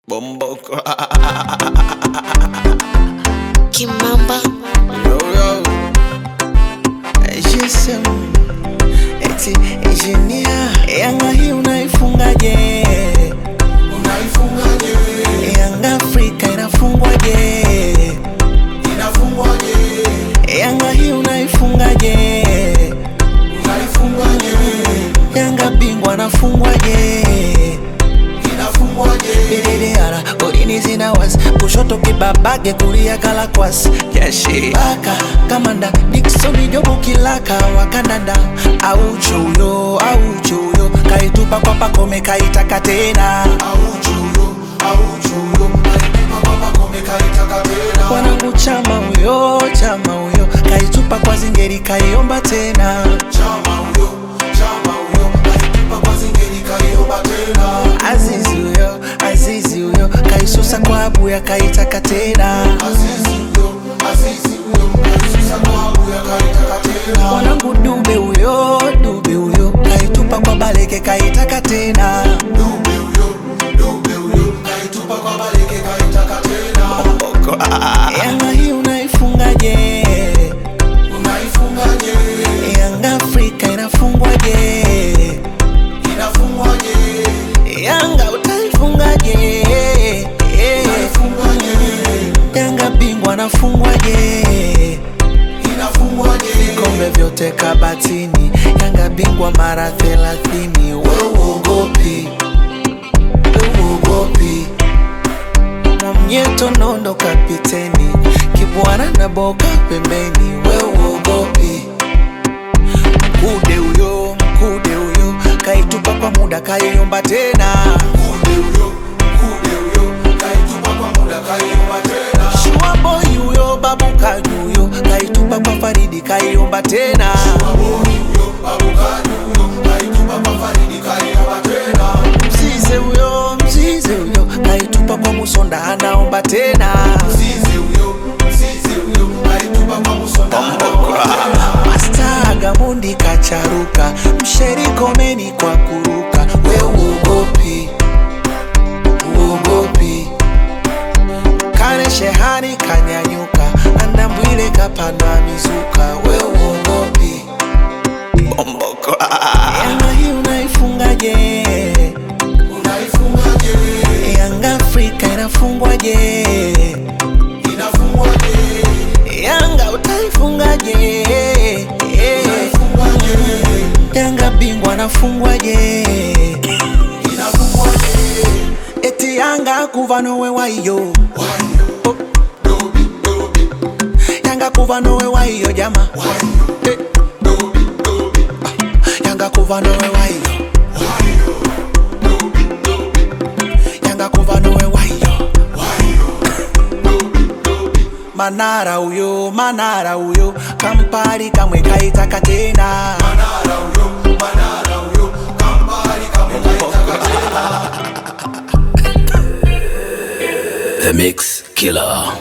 Bomboko. Kimamba. Yo yo. GSM. Eti engineer. Yanga hii unaifungaje? Unaifungaje? Yanga Afrika inafungwaje? Inafungwaje? Yanga hii unaifungaje? Unaifungaje? Yanga bingwa anafungwaje? Inafungwaje? Bididara, golini zinawas kushoto kibabage, kulia kalakwas Yashi Baka, kamanda, Dickson Jobu Kilaka wakandanda Auchuyo, kaitupa kwa Pacome kaitaka tena Auchuyo, kaitupa kwa Pacome kaitaka tena. Wanangu chama huyo, kaitupa kwa Zingeri kaiomba tena Chama huyo, kaitupa kwa Zingeri kaiomba tena. Azizi huyo, kaisusa kwa Abuya kaitaka tena Azizi huyo, kaisusa kwa Abuya kaitaka tena. Wanangu Dube huyo, kaitupa kwa Baleke kaitaka tena Dube huyo, kaitupa kwa Baleke kaitaka tena. Yanga hii unaifungaje? Unaifungaje? Yanga Afrika inafungwaje? Inafungwaje? Yanga utaifungaje? Unaifungaje? Yanga bingwa anafungwaje? Inafungwaje? Vikombe vyote kabatini, Yanga bingwa mara 30. Wewe uogopi? Mwamnyeto Nondo kapiteni, Kibwana na Boka pembeni. Wewe uogopi? Mkude huyo, kaitupa kwa muda kaiomba tena Mkude huyo, kaitupa kwa muda kaiomba tena. Shua boy huyo, Babu Kaju huyo, kaitupa kwa Faridi kaiomba tena Waboni huyo, Babu Kaju huyo, kaitupa kwa Faridi kaiomba tena. Mzize huyo, kaitupa kwa Musonda anaomba tena Mzize huyo, kaitupa kwa Musonda anaomba tena. Master Gamondi kacharuka, Msheri Komeni kwa kuruka. We uogopi? Kane Shehani kanyanyuka, Andambwile kapandwa mizuka. We uogopi? Yanga hii unaifungaje? Unaifungaje? Yanga Afrika inafungwaje? Inafungwaje? Yanga utaifungaje? Unaifungaje? Yanga bingwa anafungwaje? Inafungwaje? Eti Yanga kuva nowe waiyo, Wayo, dobi, Yanga kuva nowe waiyo jama, wayo, dobi, Yanga kuva nowe waiyo, wayo, dobi, Yanga kuva nowe waiyo. wayo, dobi. Manara huyo, Kampali kamwe kaitaka tena Manara huyo, Kampali kamwe kaitaka tena. The Mix Killer.